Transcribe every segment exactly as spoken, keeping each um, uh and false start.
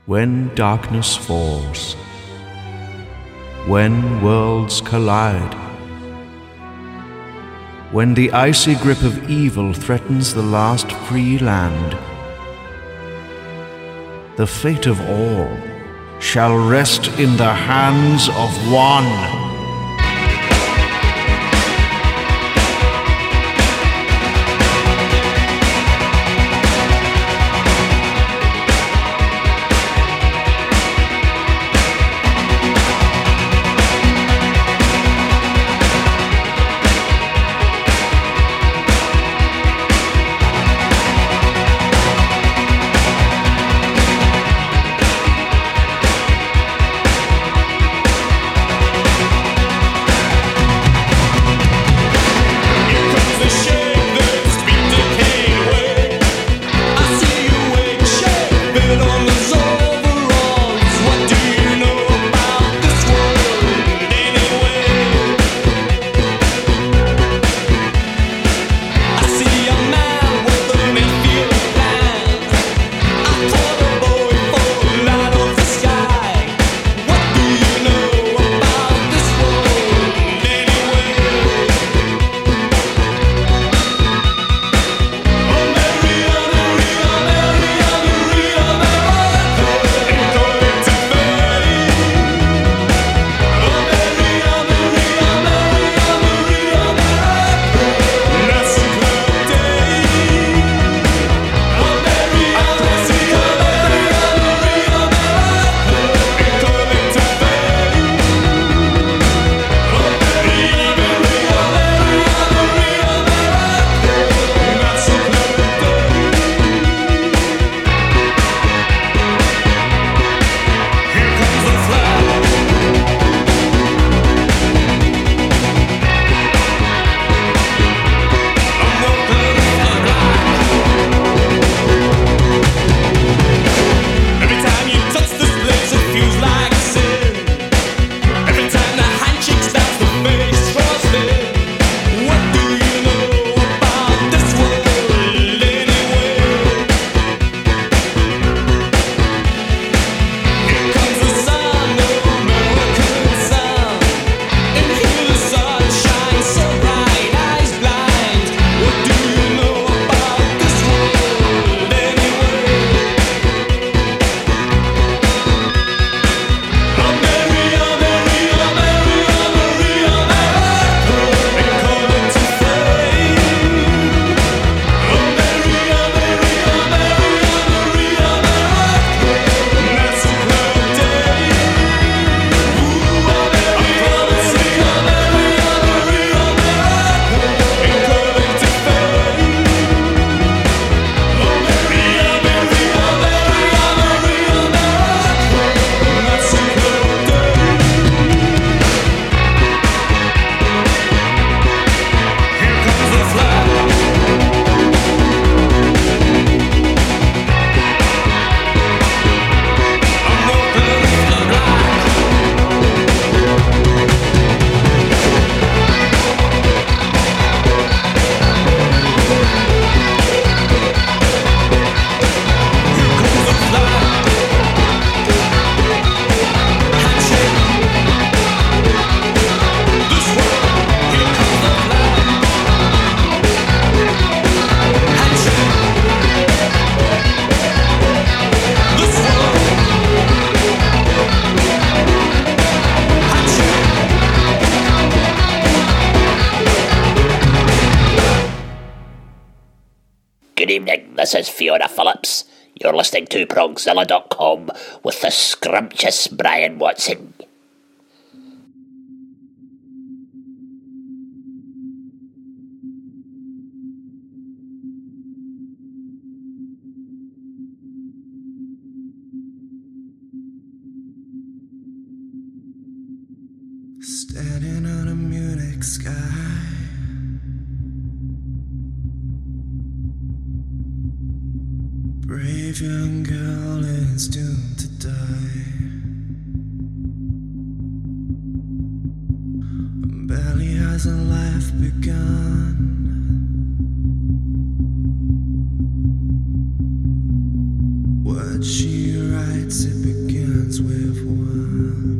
When darkness falls, when worlds collide, when the icy grip of evil threatens the last free land, the fate of all shall rest in the hands of one. Good evening, this is Fiona Phillips. You're listening to progzilla dot com with the scrumptious Brian Watson. Standing on a Munich sky, brave young girl is doomed to die. Barely has her life begun. What she writes it begins with one.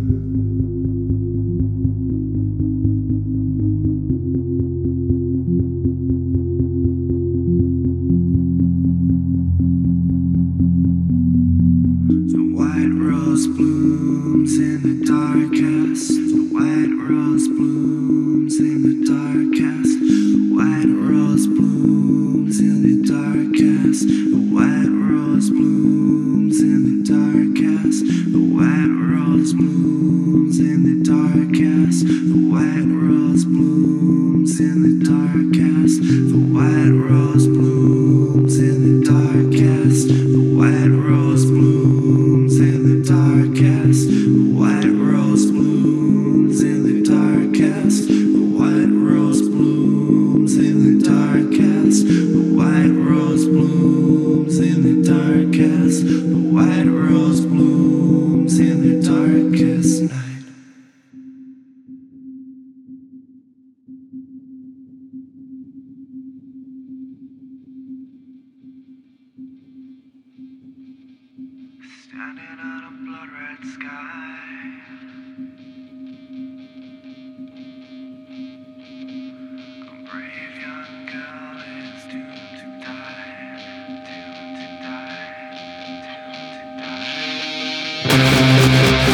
The white rose blooms in the darkest. The white rose blooms in the darkest. White rose blooms in the darkest. The white rose blooms in the darkest. The white rose blooms in the darkest. The white rose blooms in the darkest. The white rose blooms in the darkest. The white rose blooms in the darkest. The white rose blooms in the darkest. The white rose blooms in the darkest. The white rose blooms in the darkest. The white rose blooms in the darkest night. Standing on a blood red sky. A brave young girl is doomed to die. Doomed to die. Doomed to die.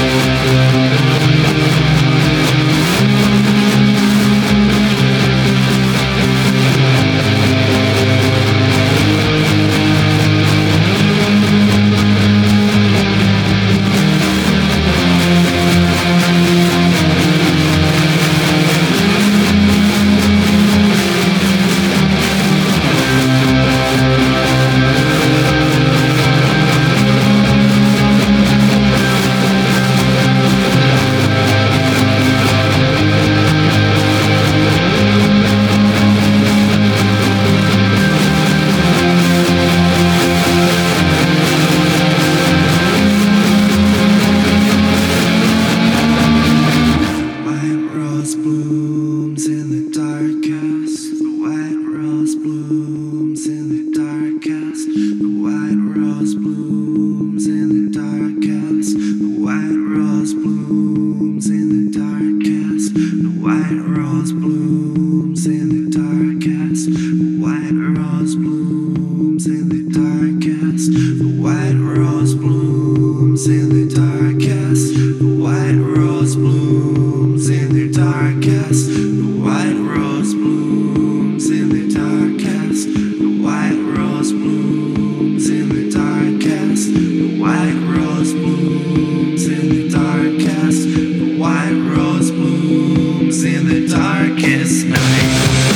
White rose blooms in the darkest. The white rose blooms in the darkest. The white rose blooms in the darkest. The white rose blooms in the darkest. The white rose blooms in the darkest. The white rose blooms in the darkest. The white rose blooms in the darkest. The white rose blooms in the darkest. The white rose blooms in the darkest. The white rose blooms in the darkest. The white rose blooms in the darkest. The white rose blooms in the darkest night.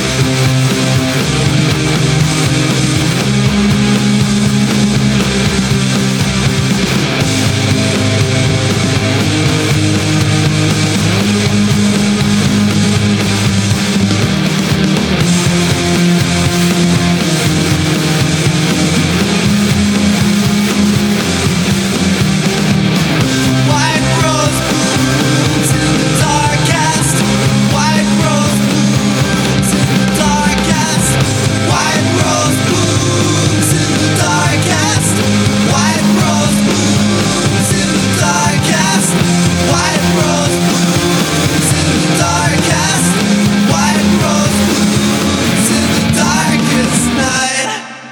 White rose blooms in the darkest. White rose blooms in the darkest. White rose blooms in the darkest. White rose blooms in the darkest. White rose blooms in the darkest. White rose blooms in the darkest night.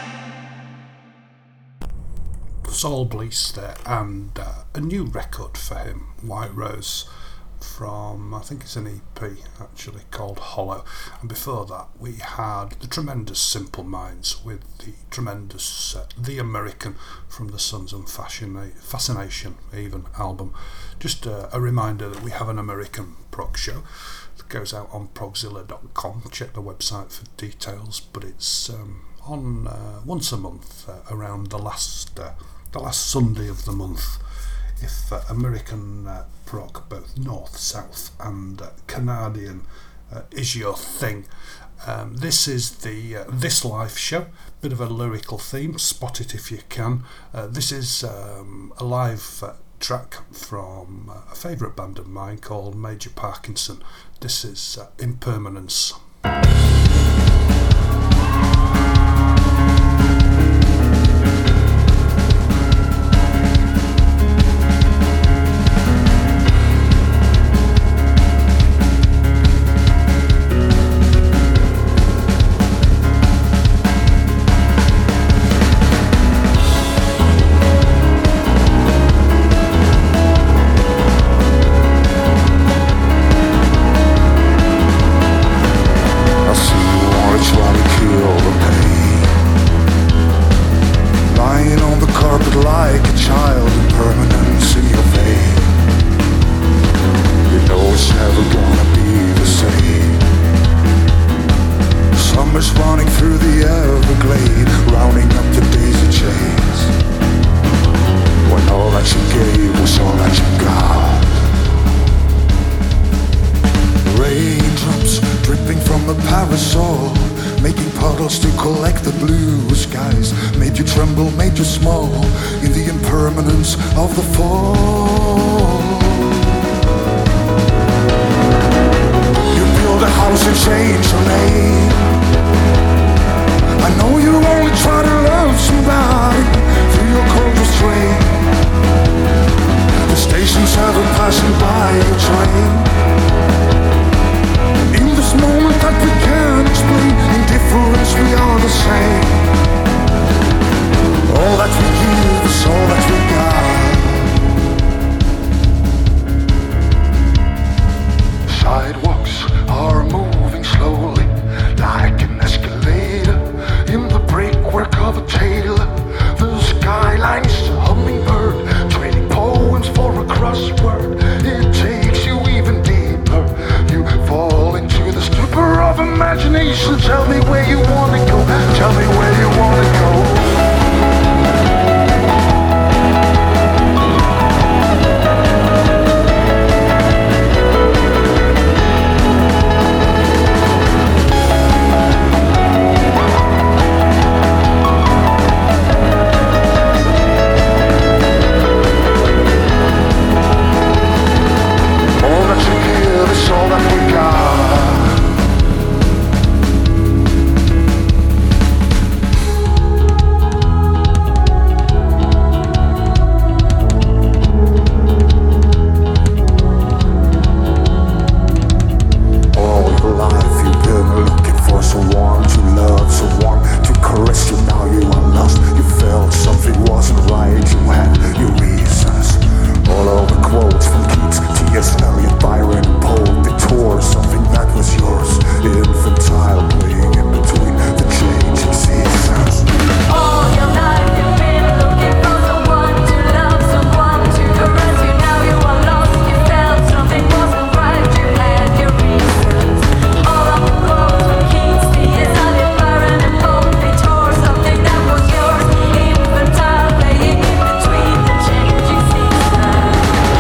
Saul Blease there, and uh, a new record for him, White Rose, from I think it's an E P actually called Hollow. And before that we had the tremendous Simple Minds with the tremendous uh, The American from the Sons and Fascina- Fascination even album. Just uh, a reminder that we have an American prog show that goes out on progzilla dot com. Check the website for details, but it's um, on uh, once a month uh, around the last uh, the last Sunday of the month. If uh, American uh, prog, both north, south and uh, Canadian, uh, is your thing, um, this is the uh, This Life show. Bit of a lyrical theme, spot it if you can. Uh, this is um, a live uh, track from uh, a favourite band of mine called Major Parkinson. This is uh, Impermanence. of the fall. You build a house and change your name. I know you only try to love somebody through your cold restraint. The stations have a passing by a train. In this moment that we can't explain, in difference we are the same. All that we give is all that we got. Sidewalks are moving slowly, like an escalator in the brickwork of a tailor. The skyline's a hummingbird, trading poems for a crossword. It takes you even deeper. You fall into the stupor of imagination. Tell me where you wanna go. Tell me where you wanna go. All that we got. All your life you've been looking for someone to love, someone to caress you. Now you are lost. You felt something wasn't right. You had your reasons. All of the quotes from Keats, T S Eliot, Byron, and Poe. They tore something that was yours. Infantile, playing in between the changing seasons. All your life you've been looking for someone to love, someone to caress you. Now you are lost. You felt something wasn't right. You had your reasons. All of the quotes from Keats, T S Eliot, Byron, and Poe. They tore something that was yours. Infantile, playing in between the changing seasons.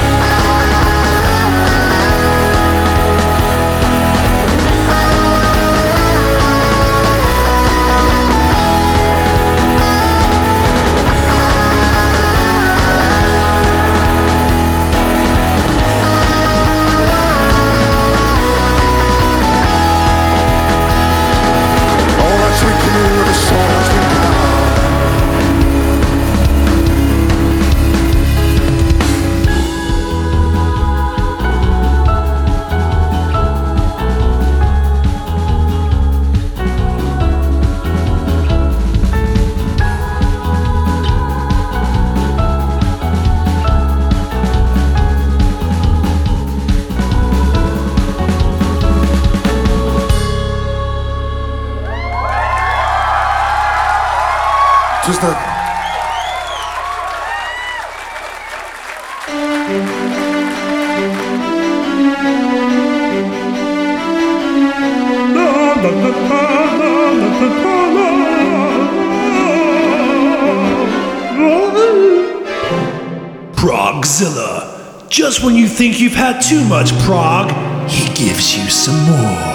All that we give is all that we got. Just that. Progzilla. Just when you think you've had too much prog, he gives you some more.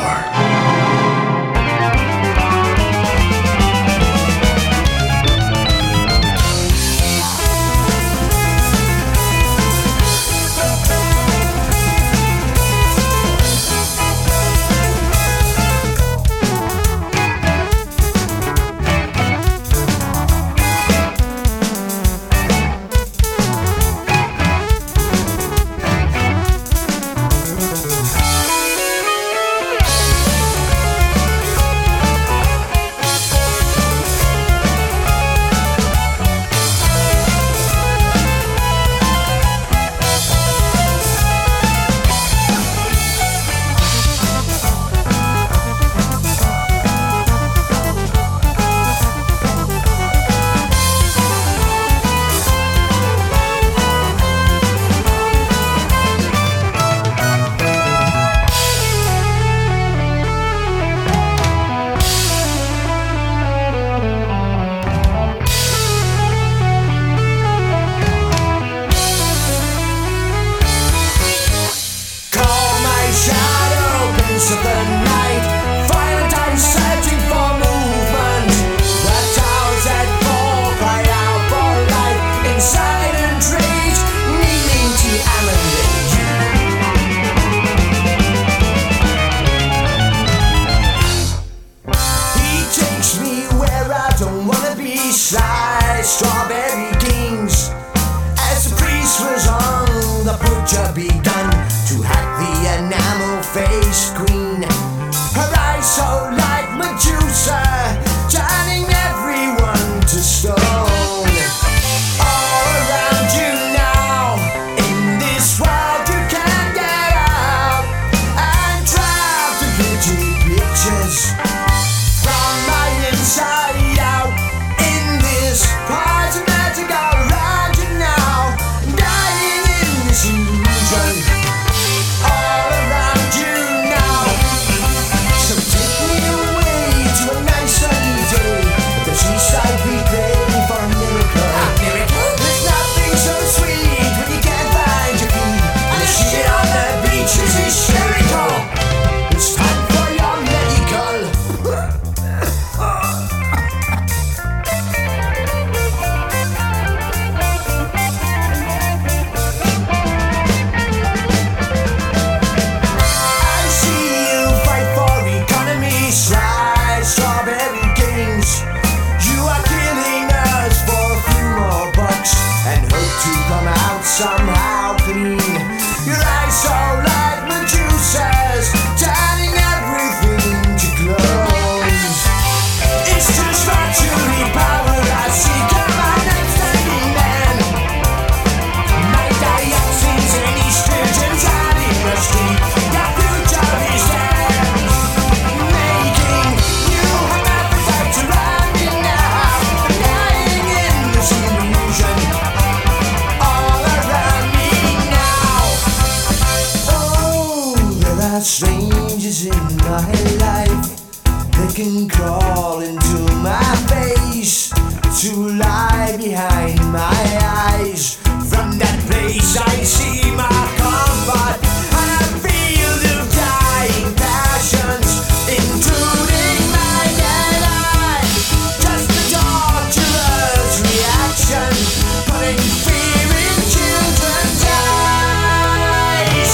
somehow clean. Your eyes so like Medusas, turning everything to close. It's just naturally power I see. Got my name standing man. My dioxins and estrogens out in the street. The future is there, making you have appetite to run me now. Dying in this illusion all around me now. Oh, there are strangers in my life that can crawl into my face to lie behind my eyes. From that place I see my comfort, and I feel the dying passions intruding my dead eye. Just the torturer's reaction, putting fear in children's eyes.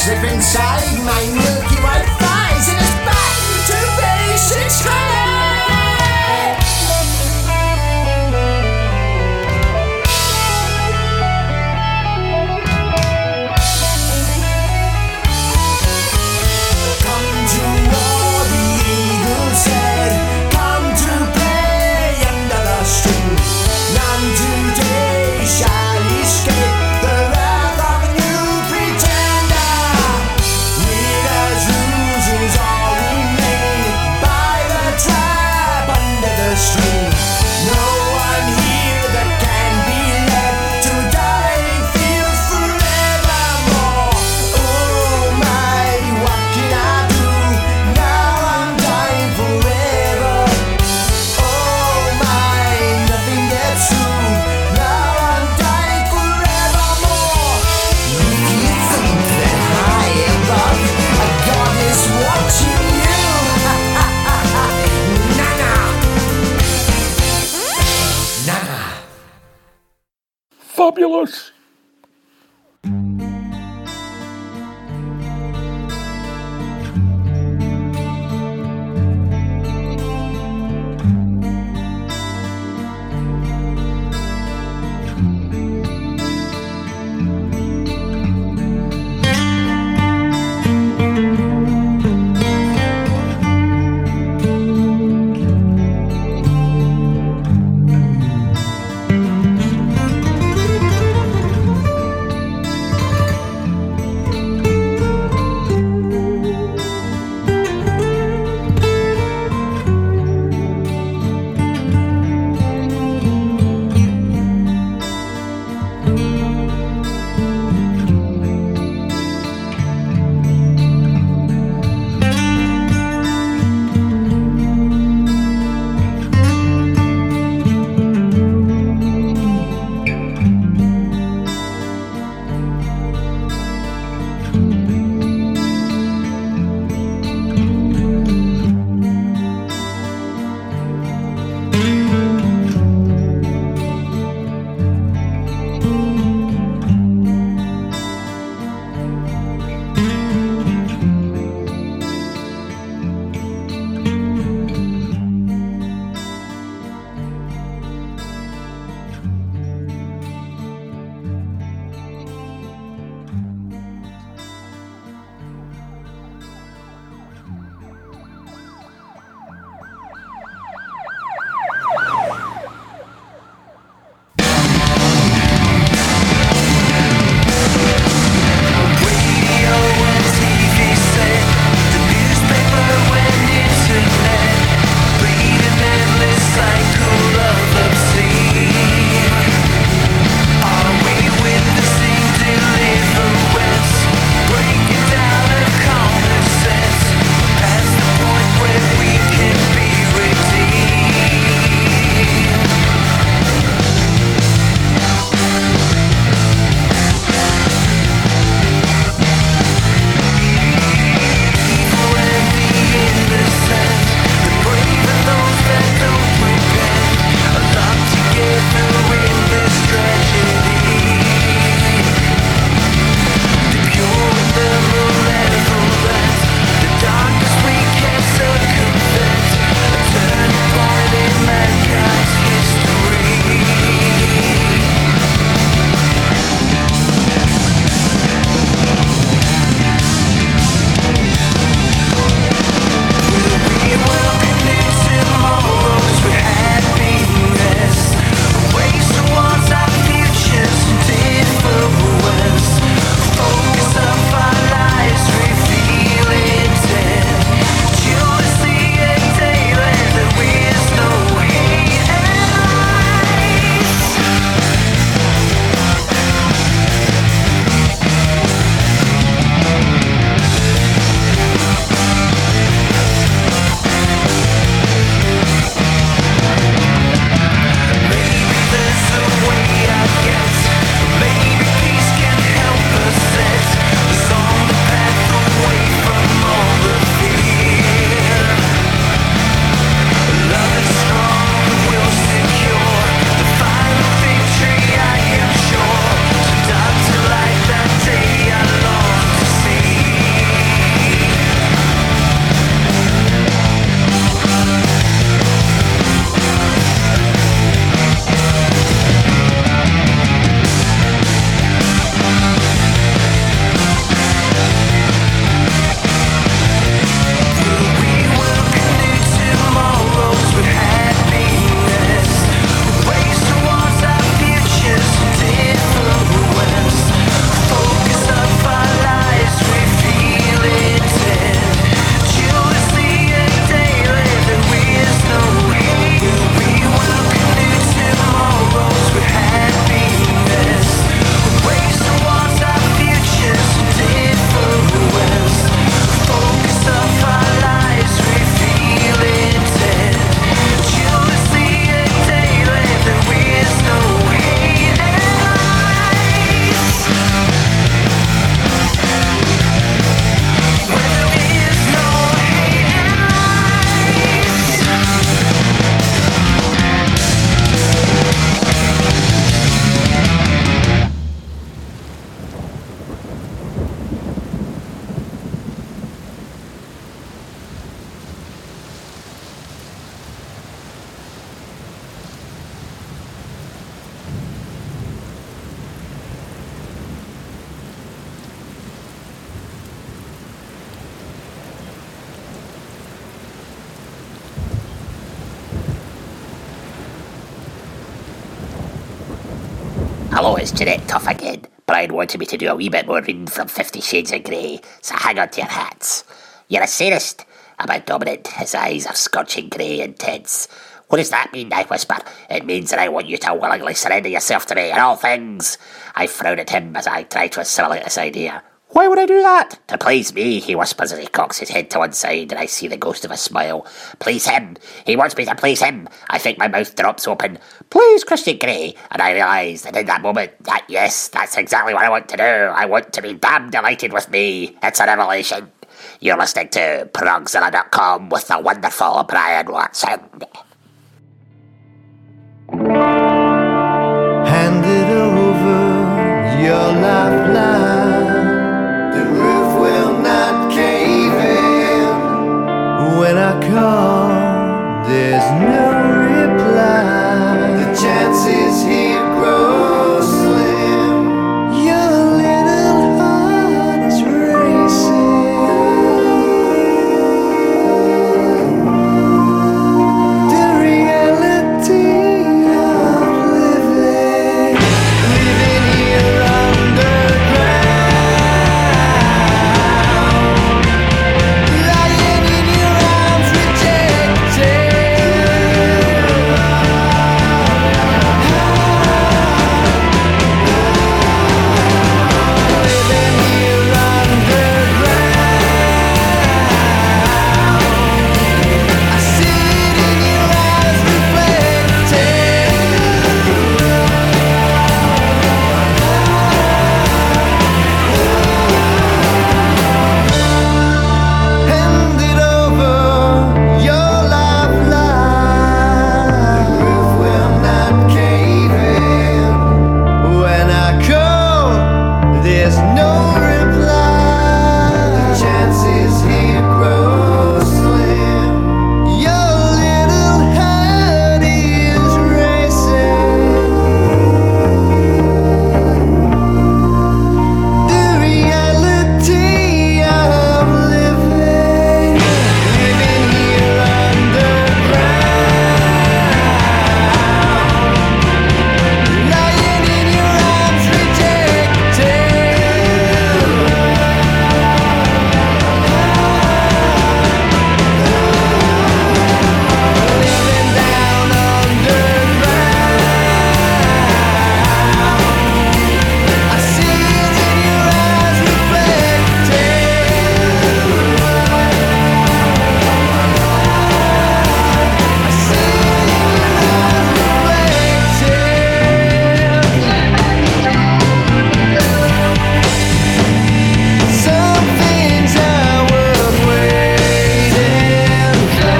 slip inside my milky white thighs and it's back to basics. Come to war, the eagle said. Come to play under the string. None today shall escape the wrath of a new pretender. Winners, losers, all remain by the trap under the string. No one here that can be led to die feels forevermore. Oh my, what can I do? Now I'm dying forever. Oh my, nothing gets through. Now I'm dying forevermore. If you think that high above a god is watching you, Nana, Nana. Fabulous. Hello, it's Jeanette Tuff again. Brian wanted me to do a wee bit more reading from Fifty Shades of Grey, so hang on to your hats. You're a sadist. I'm dominant. His eyes are scorching grey and tense. What does that mean, I whisper? It means that I want you to willingly surrender yourself to me in all things. I frown at him as I try to assimilate this idea. Why would I do that? To please me, he whispers as he cocks his head to one side and I see the ghost of a smile. Please him. He wants me to please him. I think my mouth drops open. Please, Christian Grey. And I realise that in that moment, that yes, that's exactly what I want to do. I want to be damn delighted with me. It's a revelation. You're listening to progzilla dot com with the wonderful Brian Watson. Hand it over, your lifeline. The roof will not cave in. When I call, there's no reply. The chances here grow slim. Your little heart is racing. The reality of living, living here underground, lying in your arms rejected. Living here underground, I see it in your eyes reflected. Hand it over, your lifeline. The roof will not cave in. When I call, there's no reply. The chances here grow slim. Your little heart is racing. The reality of living, living here underground, lying in your arms rejected. Living down underground, I see it in your eyes reflected. I see it in your eyes reflected. Some things are worth waiting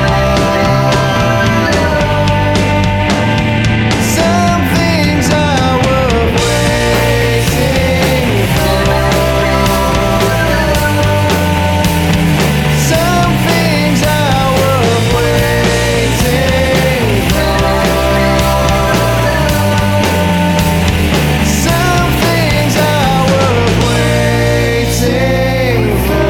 for. Some things are worth waiting for. Some things are worth waiting for. Some things are worth waiting for.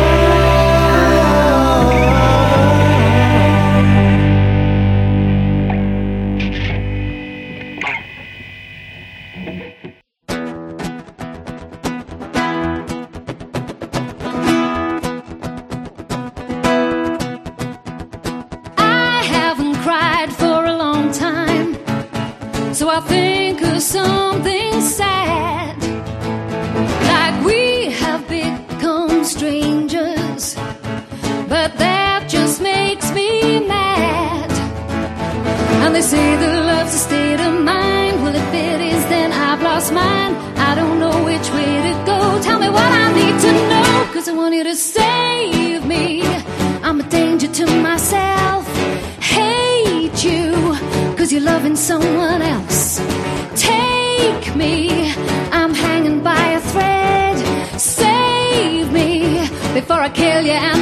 I haven't cried for a long time, so I think of something sad. Like we have become strangers, but that just makes me mad. And they say that love's a state of mind. Well, if it is, then I've lost mine. I don't know which way to go. Tell me what I need to know, 'cause I want you to save me. I'm a danger to myself. Hate you, 'cause you're loving someone else. Take me, I'm hanging by a thread. Save me before I kill you and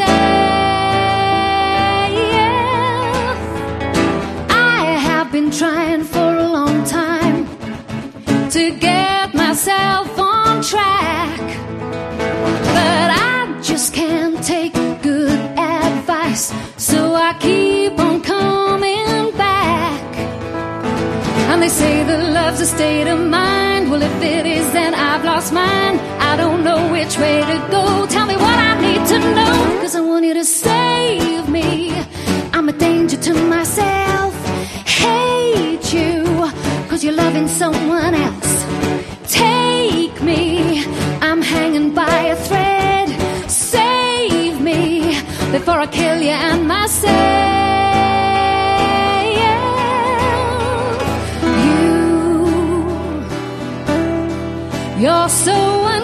myself. I have been trying for a long time to get myself on track, but I just can't take good advice, so I keep on coming back. And they say that love's a state of mind. Well, if it is, then I've lost mine. I don't know which way to go. Tell me what I need to know, 'cause I want you to save me. I'm a danger to myself. Hate you, 'cause you're loving someone else. Take me, I'm hanging by a thread. Save me before I kill you and myself. You, you're so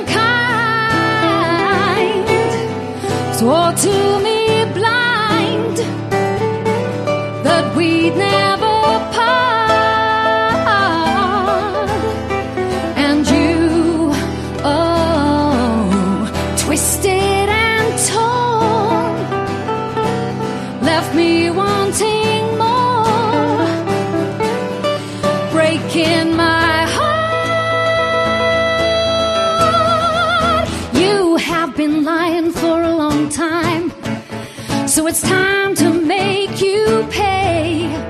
unkind. Swore to me blind that we'd never part. And you, oh, twisted and torn, left me wanting more, breaking my heart. You have been lying for a long time, so it's time to make you pay.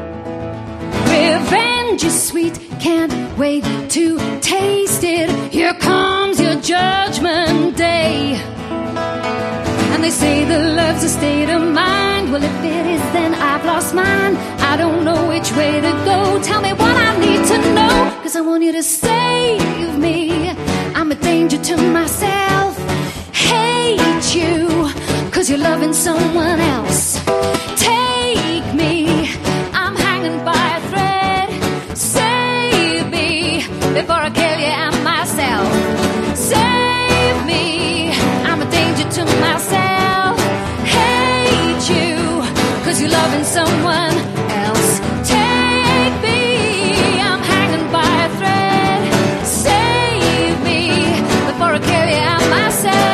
Revenge is sweet, can't wait to taste it. Here comes your judgment day. And they say that love's a state of mind. Well, if it is, then I've lost mine. I don't know which way to go. Tell me what I need to know, 'cause I want you to save me. I'm a danger to myself. Hate you, 'cause you're loving someone else. Take me, I'm hanging by a thread. Save me before I kill you and myself. Save me, I'm a danger to myself. Hate you, 'cause you're loving someone else. Take me, I'm hanging by a thread. Save me before I kill you and myself.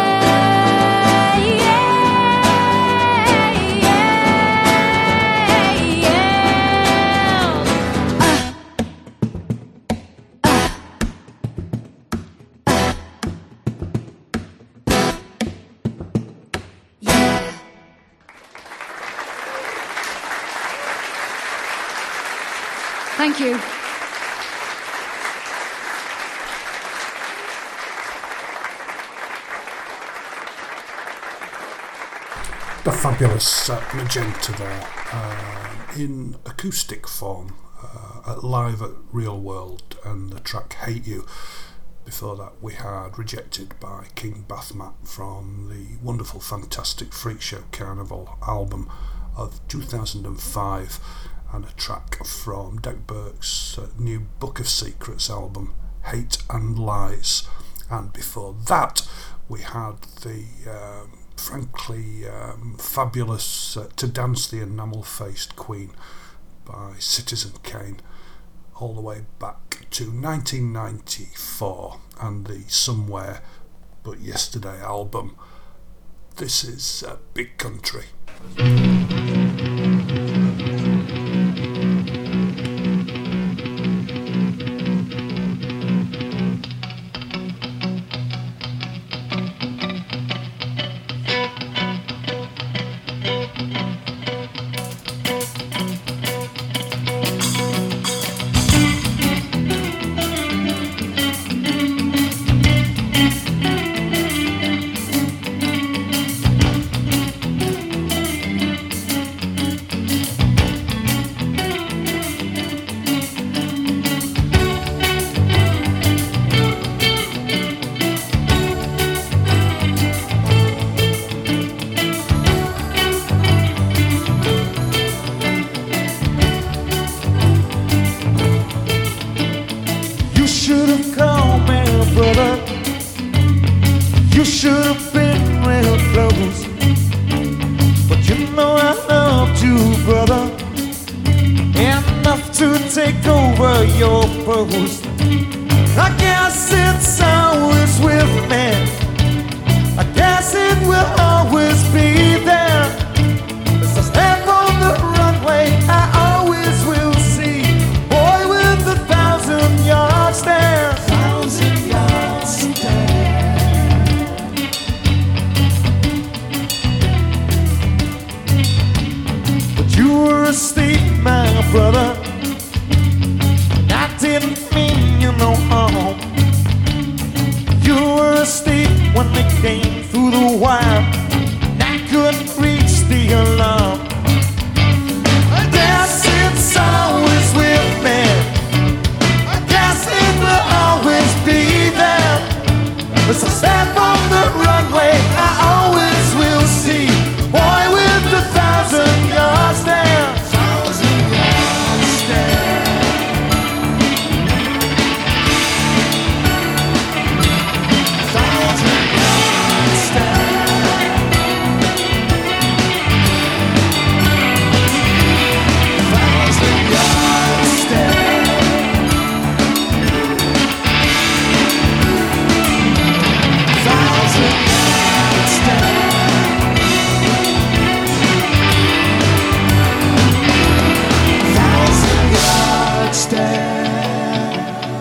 Thank you. The fabulous uh, Magenta there, uh, in acoustic form, uh, at live at Real World, and the track Hate You. Before that we had Rejected by King Bathmat from the wonderful, fantastic Freak Show Carnival album of two thousand five, and a track from Dec Burke's uh, new Book of Secrets album, Hate and Lies. And before that we had the um, frankly um, fabulous uh, To Dance the Enamel-Faced Queen by Citizen Kane, all the way back to nineteen ninety-four, and the Somewhere But Yesterday album. This is uh, Big Country. Brother, I didn't mean you no harm. through the wire. I couldn't reach the alarm. I guess it's always with me. I guess it will always be there. As I step on the runway, I always will see boy with a thousand yard stare. Thousand yard stare. Thousand yard stare. Thousand yard stare. Thousand yard stare. Thousand yard stare.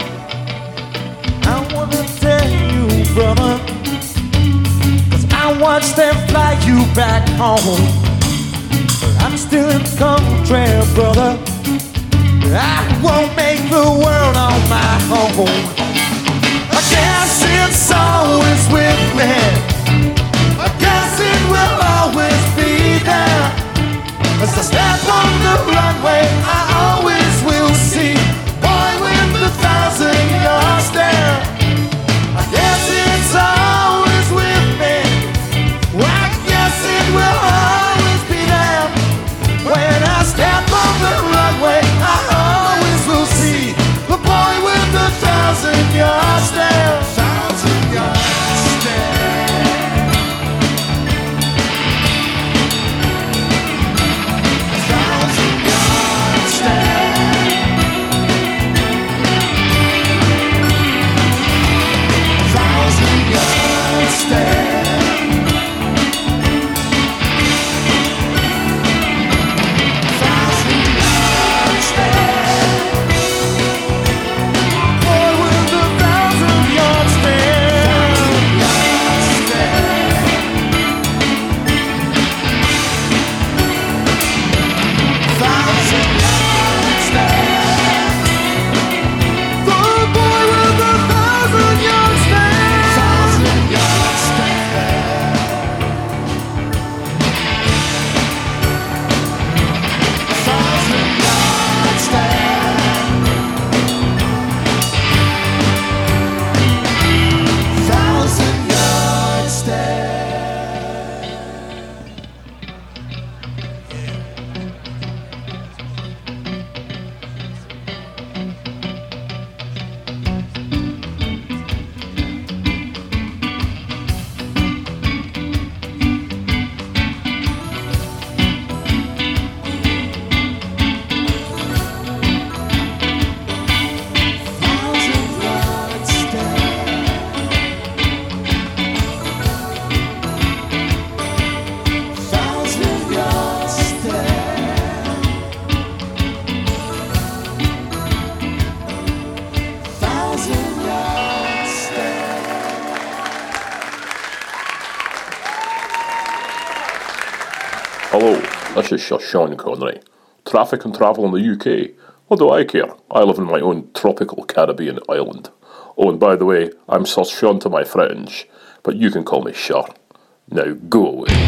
I wanna tell you, brother, 'cause I watched them fly you back home. But I'm still in country, brother. I won't make the world on my own. I guess it's always with me. I guess it will always be there. As I step on the runway, I always will see boy with a thousand yard stare. I guess it's always with me. I guess it will always be there. When I step on the runway, I always will see the boy with the thousand yard stare. Thousand yard stare. Thousand yard stare. Thousand yard stare. Thousand yard stare. Boy with a thousand yard stare. Yard stare. Thousand yard stare. The boy with a thousand yard stare. Thousand yard stare. Thousand yard stare. Thousand yard stare. Thousand yard stare. Thousand yard stare. Thousand yard stare. Hello, this is Sir Sean Connery. Traffic and travel in the U K. What do I care? I live in my own tropical Caribbean island. Oh, and by the way, I'm Sir Sean to my friends, but you can call me Sir. Now go away.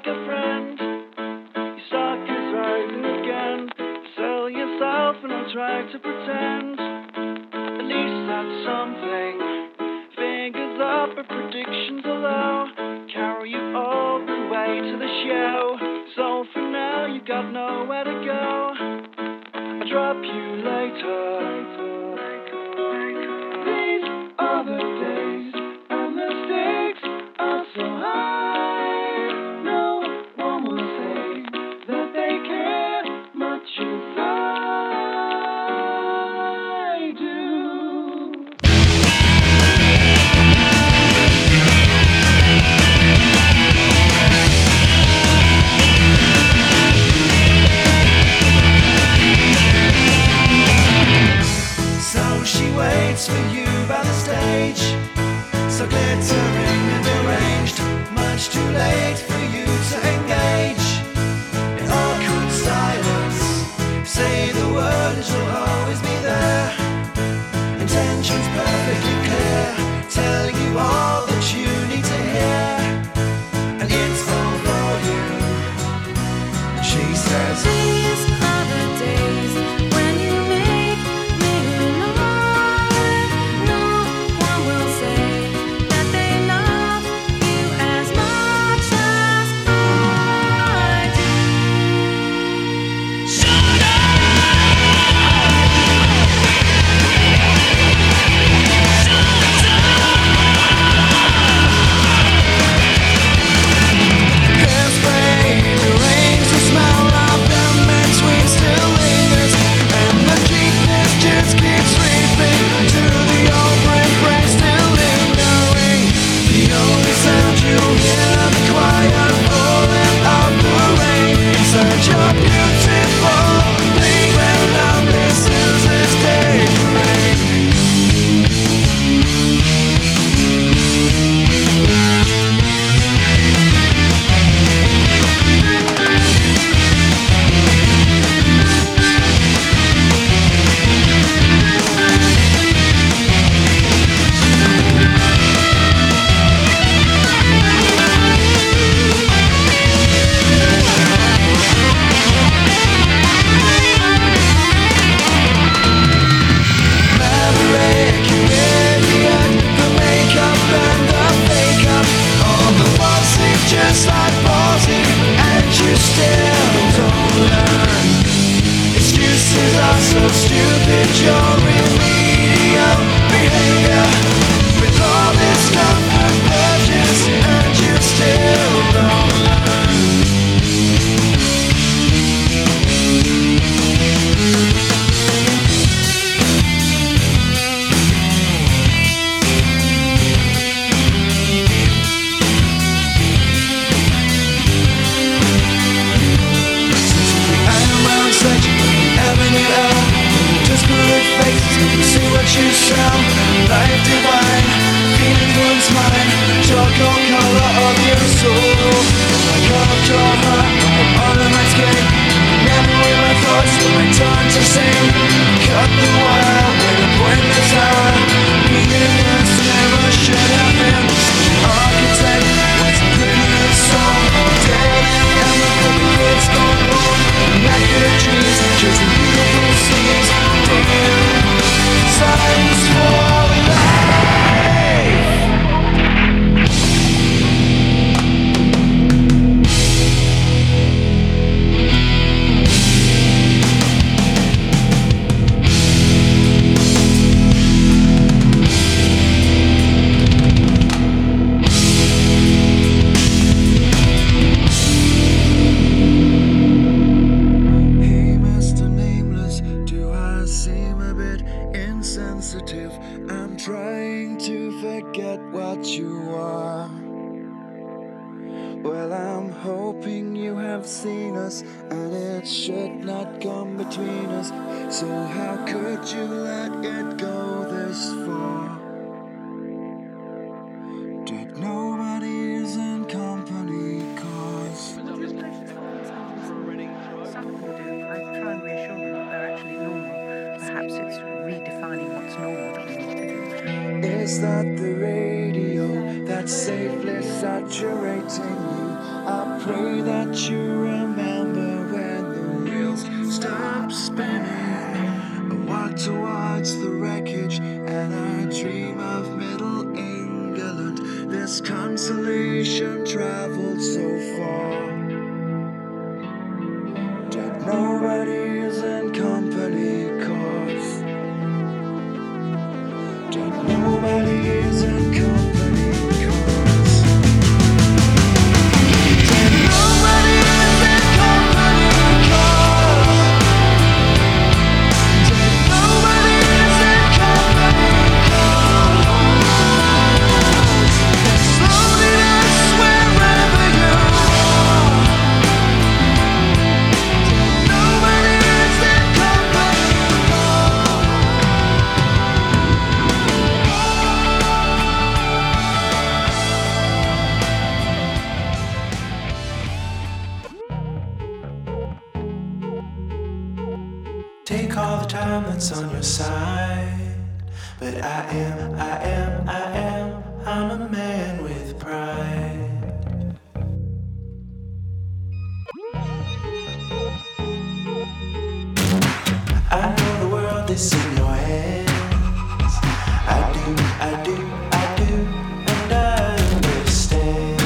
like a friend. Your stock is rising again. Sell yourself and I'll try to pretend. At least that's something. Fingers up, but predictions are low. Carry you all the way to the show. So for now, you got nowhere to go. I'll drop you later. These are the days, and the stakes are so high. No one will say that they care much as I do. So she waits for you by the stage, so glittering and arranged, much too late for you to engage in awkward silence. Say the word, it will always be there. Intentions perfectly clear, telling you all that you need to hear, and it's all for you. And she says, These are the days when you make me alive. No one will say that they love you as much as I do. Shut up! Hairspray, the rains, the smell of the men's sweet still lingers, and the cheapness just keeps creeping to the old brain, brain still lingering. The only sound you'll hear, the quiet falling of the rain. Such a beautiful thing when love listens this day rain. Maverick, you idiot, the makeup and the fake-up, all the bossy just like bossy, and you still don't learn. Excuses are so stupid, your remedial behavior, with all this stuff and purchase, and you still don't learn. Around such Avenue L, just good faces, see what you sell. Life divine, feelings once mine, charcoal color of your soul. I carved your heart all of my skin, never with my thoughts, but my tongue to sing. Cut the wire with a pointless hour, meaningless, never should have been. Architect, what's a pretty song, dead and ever for the kids gone wrong. Immaculate trees, chasing beautiful seas, damn, signs for life. Hey, Mister Nameless, do I seem a bit insensitive? I'm trying to forget what you are. Well, I'm hoping you have seen us, and it should not come between us. So how could you let it go this far? Did nobody's in company cause Some can do. I try and reassure them that they're actually normal. Perhaps it's redefining what's normal that we need to do. Is that the radio that's safely saturating you? I pray that you remember when the wheels stop spinning. I walk towards the wreckage and I dream of Middle England. This consolation traveled so far. That nobody is in company cause. That nobody is in company cause. That nobody is in company cause. That nobody is in company cause. There's loneliness wherever you are. That nobody is in company cause. Take all the time that's on your side. But I am, I am, I am, I'm a man with pride. I know the world is in your hands. I do, I do, I do, and I understand.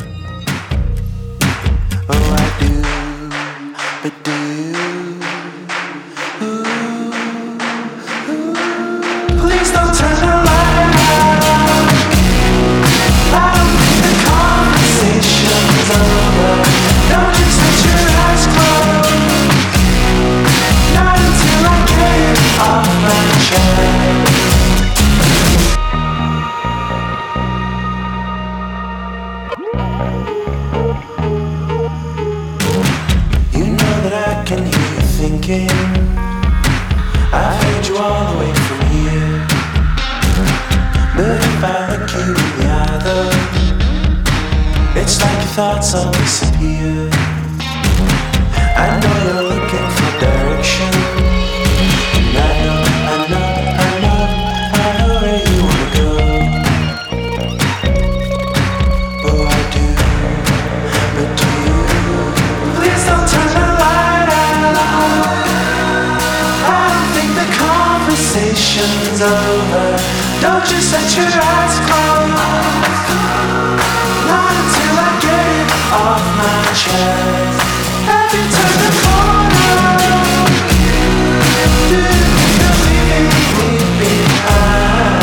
Oh, I do, but do you? Please don't turn the light out. I don't think the conversation's over. Don't just let your eyes close. Not until I get it off my chest. You know that I can hear you thinking. I heard you all the way from here. But if I look you in the eye though, it's like your thoughts all disappear. I know you're looking for direction. And I know, I know, I know, I know where you wanna go. Oh, I do, but do you? Please don't turn the light out. I don't think the conversation's over. Don't just let your eyes close. Not until I get it off my chest. Have you turned the corner? Do you think I'm leaving me behind?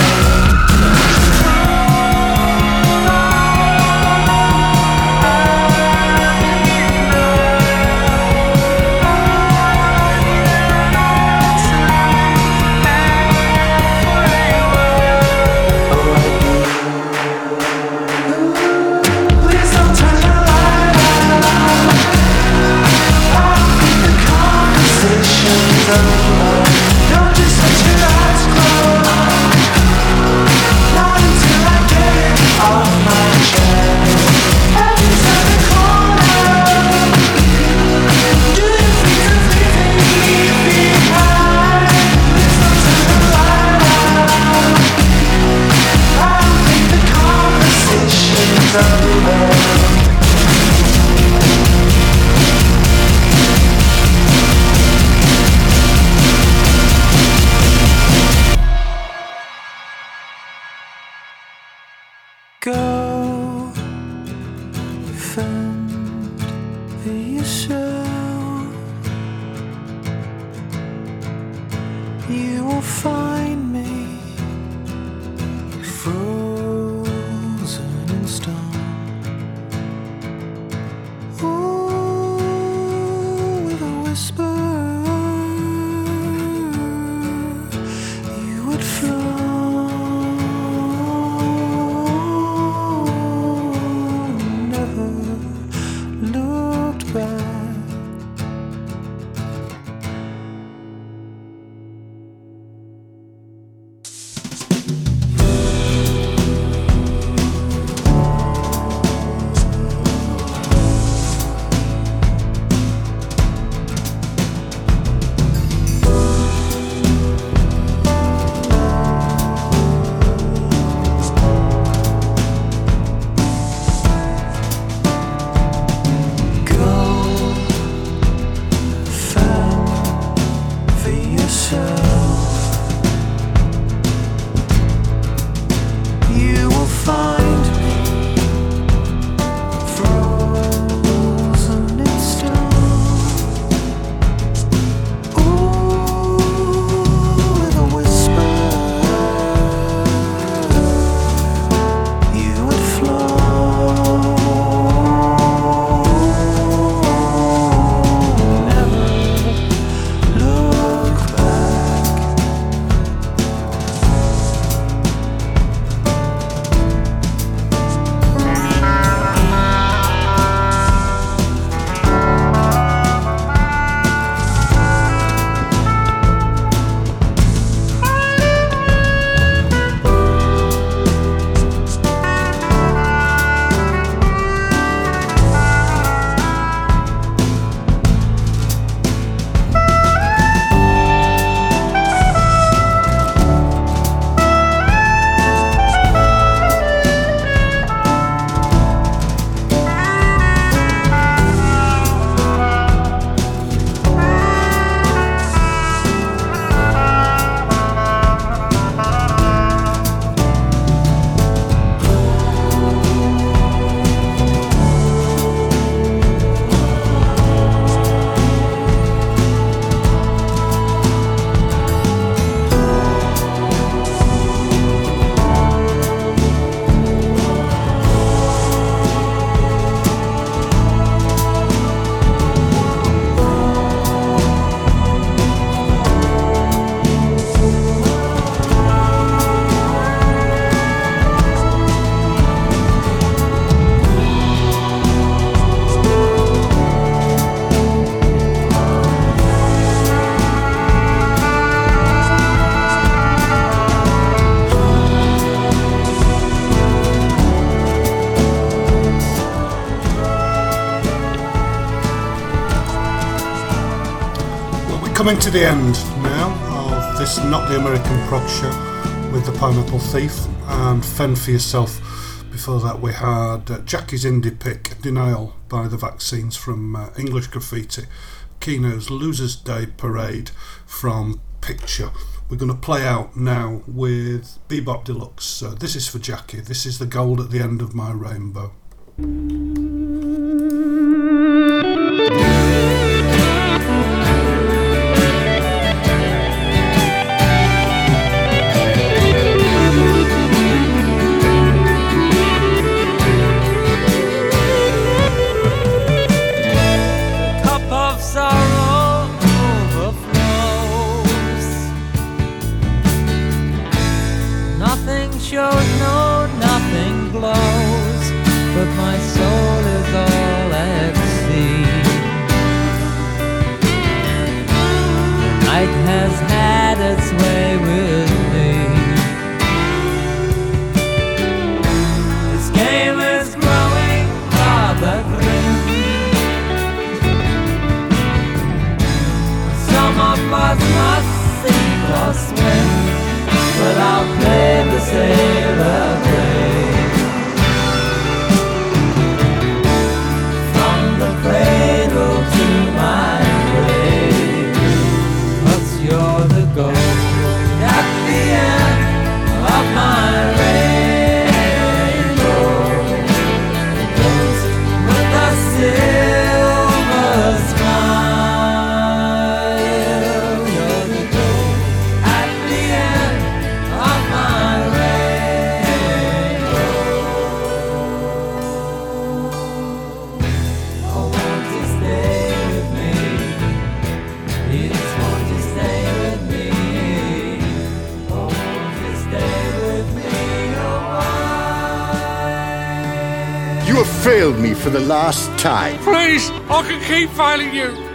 Please don't turn the light out. I don't think the conversation's over. Don't just let your eyes close. Not until I get it off my chest. Have you turned the corner? Do you think I'm leaving me behind? Please don't turn the light out. I don't think the conversation's over. Go fend for yourself. You will find me frozen in stone. Ooh, with a whisper, you would flow. Never looked back. coming to the end now of this Not the American Prog Show with the Pineapple Thief and Fend for Yourself. Before that we had uh, Jackie's indie pick, Denial by the Vaccines from uh, English Graffiti, Kino's Losers Day Parade from Picture. We're going to play out now with Bebop Deluxe. So this is for Jackie. This is the gold at the end of my rainbow. Shows no, nothing glows, but my soul is all at sea. The night has had its way with me. This game is growing rather grim. Some of us must sink or swim, but I'll play the sailor grave. From the cradle to my grave, 'cause you're the gold at the end of my rainbow. Ghost with a silver smile. You're the gold at the end of my rainbow. Oh, won't you stay with me? Please, won't you stay with me? Oh, won't you stay with me a while? You have failed me for the last time. Please, I can keep failing you.